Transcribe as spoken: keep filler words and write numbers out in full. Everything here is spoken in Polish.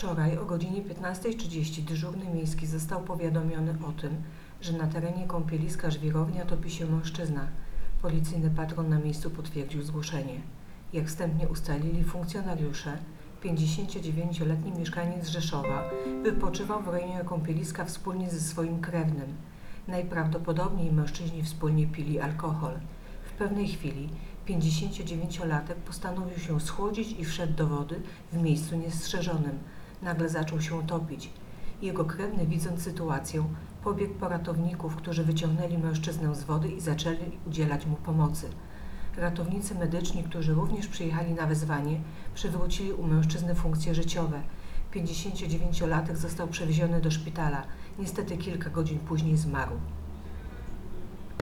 Wczoraj o godzinie piętnastej trzydzieści dyżurny miejski został powiadomiony o tym, że na terenie kąpieliska Żwirownia topi się mężczyzna. Policyjny patron na miejscu potwierdził zgłoszenie. Jak wstępnie ustalili funkcjonariusze, pięćdziesięciodziewięcioletni mieszkaniec Rzeszowa wypoczywał w rejonie kąpieliska wspólnie ze swoim krewnym. Najprawdopodobniej mężczyźni wspólnie pili alkohol. W pewnej chwili pięćdziesięciodziewięciolatek postanowił się schłodzić i wszedł do wody w miejscu niestrzeżonym. Nagle zaczął się topić. Jego krewny, widząc sytuację, pobiegł po ratowników, którzy wyciągnęli mężczyznę z wody i zaczęli udzielać mu pomocy. Ratownicy medyczni, którzy również przyjechali na wezwanie, przywrócili u mężczyzny funkcje życiowe. pięćdziesięciodziewięciolatek został przewieziony do szpitala. Niestety kilka godzin później zmarł.